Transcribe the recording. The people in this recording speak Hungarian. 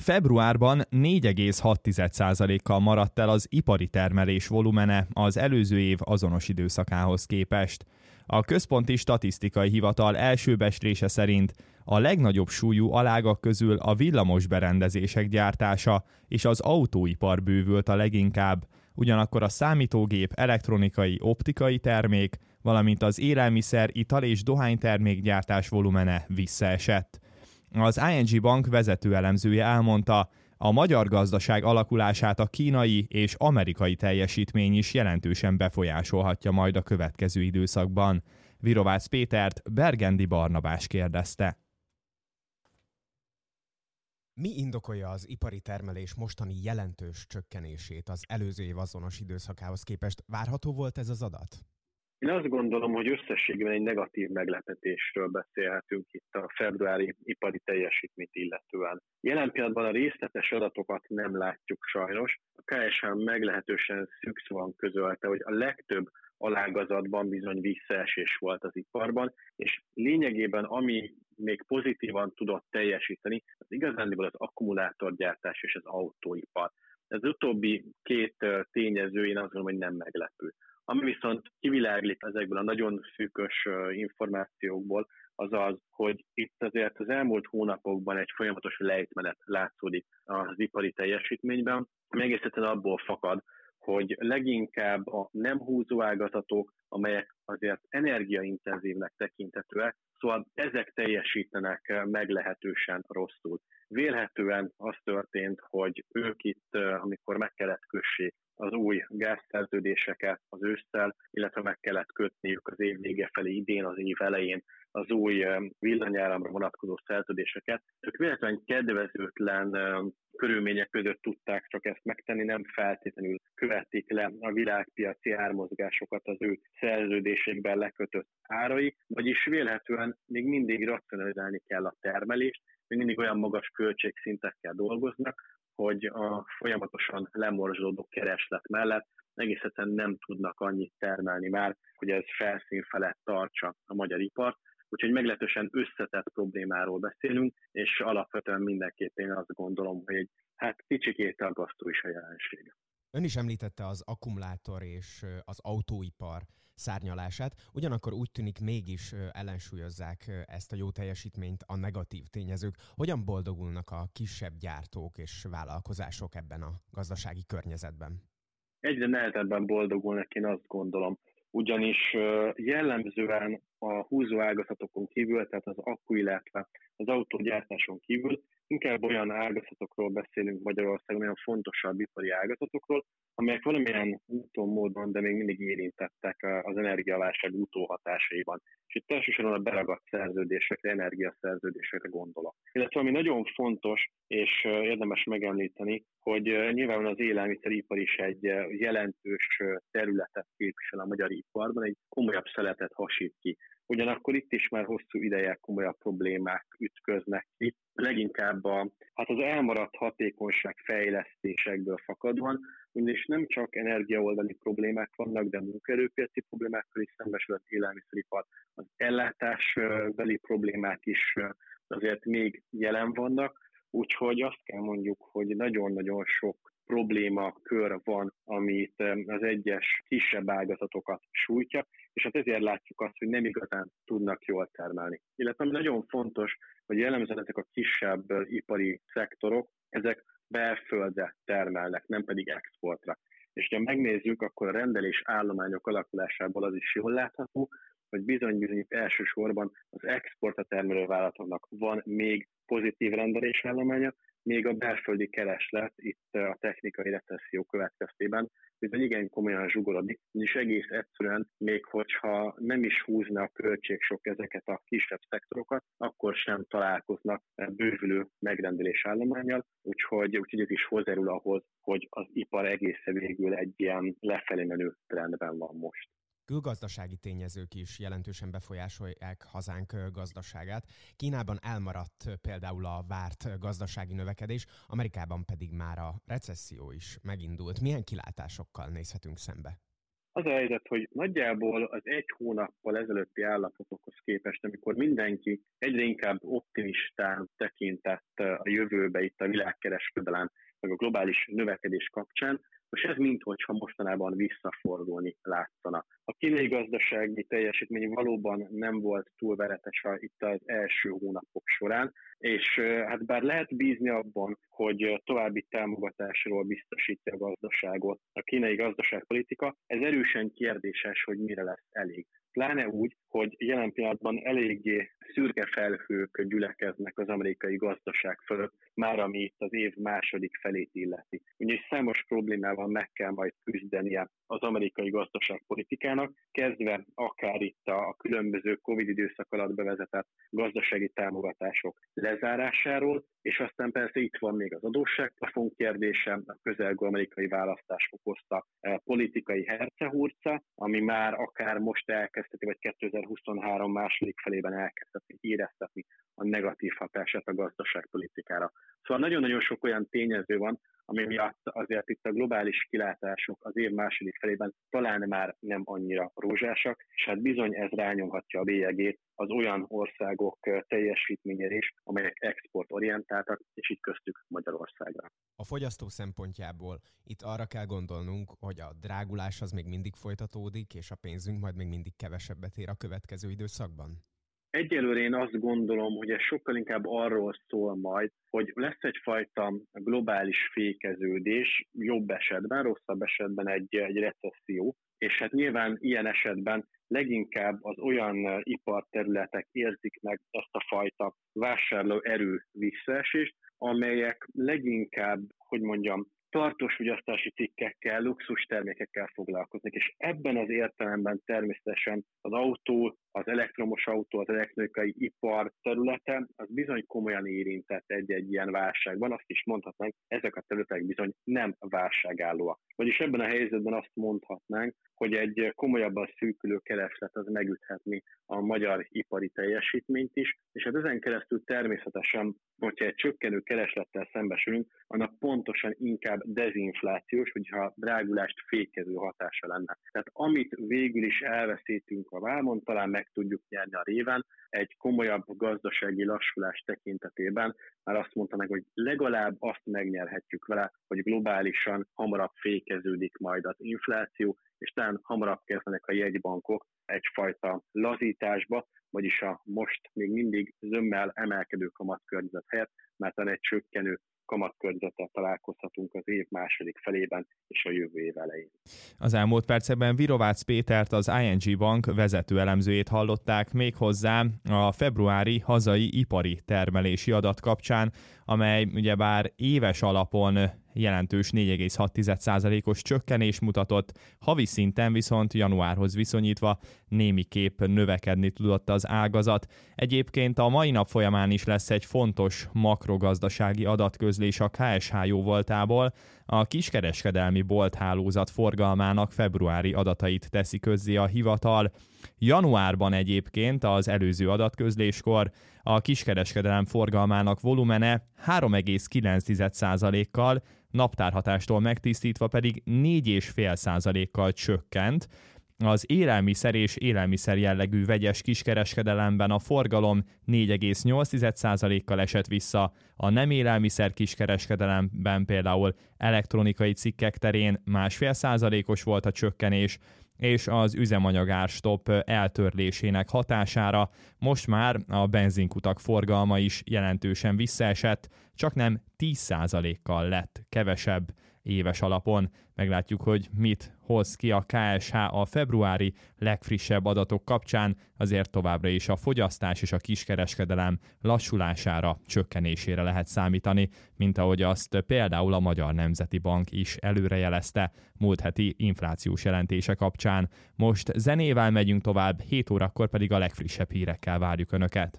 Februárban 4,6%-kal maradt el az ipari termelés volumene az előző év azonos időszakához képest. A Központi Statisztikai Hivatal első becslése szerint a legnagyobb súlyú alágak közül a villamos berendezések gyártása és az autóipar bővült a leginkább, ugyanakkor a számítógép, elektronikai, optikai termék, valamint az élelmiszer, ital és dohánytermékgyártás volumene visszaesett. Az ING Bank vezető elemzője elmondta, a magyar gazdaság alakulását a kínai és amerikai teljesítmény is jelentősen befolyásolhatja majd a következő időszakban. Virovácz Pétert Bergendi Barnabás kérdezte. Mi indokolja az ipari termelés mostani jelentős csökkenését az előző év azonos időszakához képest? Várható volt ez az adat? Én azt gondolom, hogy összességében egy negatív meglepetésről beszélhetünk itt a februári ipari teljesítményt illetően. Jelen pillanatban a részletes adatokat nem látjuk sajnos. A KSH meglehetősen szűkszóan közölte, hogy a legtöbb alágazatban bizony visszaesés volt az iparban, és lényegében ami még pozitívan tudott teljesíteni, az igazándiból az akkumulátorgyártás és az autóipar. Ez utóbbi két tényező, én azt gondolom, hogy nem meglepő. Ami viszont kiviláglik ezekből a nagyon szűkös információkból, az az, hogy itt azért az elmúlt hónapokban egy folyamatos lejtmenet látszódik az ipari teljesítményben, ami egész egyszerűen abból fakad, hogy leginkább a nem húzó ágazatok, amelyek azért energiaintenzívnek tekinthetőek, szóval ezek teljesítenek meglehetősen rosszul. Vélhetően az történt, hogy ők itt, amikor meg kellett kössék az új gázszerződéseket az ősszel, illetve meg kellett kötniük az év vége felé, idén, az év elején az új villanyáramra vonatkozó szerződéseket. Ők véletlenül kedvezőtlen körülmények között tudták csak ezt megtenni, nem feltétlenül követték le a világpiaci ármozgásokat az ő szerződésekben lekötött árai, vagyis vélhetően még mindig racionalizálni kell a termelést, még mindig olyan magas költségszintekkel dolgoznak, hogy a folyamatosan lemorzsolódó kereslet mellett egész egyszerűen nem tudnak annyit termelni már, hogy ez felszín felett tartsa a magyar ipart. Úgyhogy meglehetősen összetett problémáról beszélünk, és alapvetően mindenképpen én azt gondolom, hogy kicsikét aggasztó is a jelenség. Ön is említette az akkumulátor és az autóipar szárnyalását, ugyanakkor úgy tűnik mégis ellensúlyozzák ezt a jó teljesítményt a negatív tényezők. Hogyan boldogulnak a kisebb gyártók és vállalkozások ebben a gazdasági környezetben? Egyre nehezebben boldogulnak, én azt gondolom. Ugyanis jellemzően a húzó ágazatokon kívül, tehát az akku, illetve az autógyártáson kívül inkább olyan ágazatokról beszélünk Magyarországon, olyan fontosabb ipari ágazatokról, amelyek valamilyen úton, módon, de még mindig érintettek az energiaválság utóhatásaiban. És itt elsősorban a beragadt szerződésekre, energiaszerződésekre gondolok. Illetve ami nagyon fontos, és érdemes megemlíteni, hogy nyilván az élelmiszeripar is egy jelentős területet képvisel a magyar iparban, egy komolyabb szeletet hasít ki. Ugyanakkor itt is már hosszú ideje komolyabb problémák ütköznek ki, leginkább az elmaradt hatékonyság fejlesztésekből fakadóan, ugyanis nem csak energiaoldali problémák vannak, de munkaerőpiaci problémákkal is szembesül az élelmiszeripar. Az ellátásbeli problémák is azért még jelen vannak, úgyhogy azt kell mondjuk, hogy nagyon-nagyon sok problémakör van, amit az egyes kisebb ágazatokat sújtja, és ezért látjuk azt, hogy nem igazán tudnak jól termelni. Illetve ami nagyon fontos, hogy jellemzően ezek a kisebb ipari szektorok, ezek belföldre termelnek, nem pedig exportra. És ha megnézzük, akkor a rendelés állományok alakulásából az is jól látható, hogy bizony elsősorban az exportra termelő vállalatoknak van még pozitív rendelésállománya, még a belföldi kereslet itt a technikai recesszió következtében bizony igen komolyan zsugorodik, és egész egyszerűen, még hogyha nem is húzna a költségsok ezeket a kisebb szektorokat, akkor sem találkoznak bővülő megrendelésállománnyal, úgyhogy ez is hozzájárul ahhoz, hogy az ipar egészen végül egy ilyen lefelé menő trendben van most. Külgazdasági tényezők is jelentősen befolyásolják hazánk gazdaságát. Kínában elmaradt például a várt gazdasági növekedés, Amerikában pedig már a recesszió is megindult. Milyen kilátásokkal nézhetünk szembe? Az a helyzet, hogy nagyjából az egy hónappal ezelőtti állapotokhoz képest, amikor mindenki egyre inkább optimistán tekintett a jövőbe itt a világkereskedelem, meg a globális növekedés kapcsán, most ez minthogyha mostanában visszafordulni látszana. A kínai gazdasági teljesítmény valóban nem volt túl veretes itt az első hónapok során, és hát bár lehet bízni abban, hogy további támogatásról biztosítja a gazdaságot a kínai gazdaságpolitika, ez erősen kérdéses, hogy mire lesz elég. Pláne úgy, hogy jelen pillanatban eléggé szürke felhők gyülekeznek az amerikai gazdaság fölött, már ami itt az év második felét illeti. Úgyhogy számos problémával meg kell majd küzdenie az amerikai gazdaságpolitikának, kezdve akár itt a különböző Covid időszak alatt bevezetett gazdasági támogatások lezárásáról, és aztán persze itt van még az adósságplafon kérdése, a közelgő amerikai választás okozta politikai hercehurca, ami már akár most elkezdheti, vagy 2023 második felében elkezdheti éreztetni a negatív hatását a gazdaságpolitikára. Szóval nagyon-nagyon sok olyan tényező van, ami miatt azért itt a globális kilátások az év második felében talán már nem annyira rózsásak, és hát bizony ez rányomhatja a bélyegét az olyan országok teljesítményére is, amelyek exportorientáltak, és itt köztük Magyarországra. A fogyasztó szempontjából itt arra kell gondolnunk, hogy a drágulás az még mindig folytatódik, és a pénzünk majd még mindig kevesebbet ér a következő időszakban? Egyelőre én azt gondolom, hogy ez sokkal inkább arról szól majd, hogy lesz egyfajta globális fékeződés, jobb esetben, rosszabb esetben egy recesszió, és hát nyilván ilyen esetben leginkább az olyan iparterületek érzik meg ezt a fajta vásárlóerő visszaesést, amelyek leginkább, tartós fogyasztási cikkekkel, luxus termékekkel foglalkoznak, és ebben az értelemben természetesen az autó, az elektromos autó, az elektronikai ipar területe, az bizony komolyan érintett egy-egy ilyen válságban. Azt is mondhatnánk, ezek a területek bizony nem válságállóak. Vagyis ebben a helyzetben azt mondhatnánk, hogy egy komolyabban szűkülő kereslet az megüthetni a magyar ipari teljesítményt is, és hát ezen keresztül természetesen, hogyha egy csökkenő kereslettel szembesülünk, annak pontosan inkább dezinflációs, hogyha drágulást fékező hatása lenne. Tehát amit végül is elveszítünk a vámon, talán meg tudjuk nyerni a réven, egy komolyabb gazdasági lassulás tekintetében már azt mondta hogy legalább azt megnyerhetjük vele, hogy globálisan hamarabb fékeződik majd az infláció, és talán hamarabb kezdenek a jegybankok egyfajta lazításba, vagyis a most még mindig zömmel emelkedő kamatkörnyezet helyett, mert egy csökkenő kamatkörnyezettel találkozhatunk az év második felében és a jövő év elején. Az elmúlt percekben Virovácz Pétert, az ING Bank vezető elemzőjét hallották, méghozzá a februári hazai ipari termelési adat kapcsán, amely ugyebár éves alapon jelentős 4,6%-os csökkenés mutatott, havi szinten viszont januárhoz viszonyítva némiképp növekedni tudott az ágazat. Egyébként a mai nap folyamán is lesz egy fontos makrogazdasági adatközlés a KSH jóvoltából. A kiskereskedelmi bolthálózat forgalmának februári adatait teszi közzé a hivatal. Januárban egyébként az előző adatközléskor a kiskereskedelem forgalmának volumene 3,9%-kal, naptárhatástól megtisztítva pedig 4,5%-kal csökkent. Az élelmiszer és élelmiszer jellegű vegyes kiskereskedelemben a forgalom 4,8%-kal esett vissza, a nem élelmiszer kiskereskedelemben például elektronikai cikkek terén 1,5%-os volt a csökkenés, és az üzemanyagárstop eltörlésének hatására most már a benzinkutak forgalma is jelentősen visszaesett, csak nem 10%-kal lett kevesebb éves alapon. Meglátjuk, hogy mit hoz ki a KSH a februári legfrissebb adatok kapcsán, azért továbbra is a fogyasztás és a kiskereskedelem lassulására, csökkenésére lehet számítani, mint ahogy azt például a Magyar Nemzeti Bank is előrejelezte múlt heti inflációs jelentése kapcsán. Most zenével megyünk tovább, 7 órakor pedig a legfrissebb hírekkel várjuk Önöket.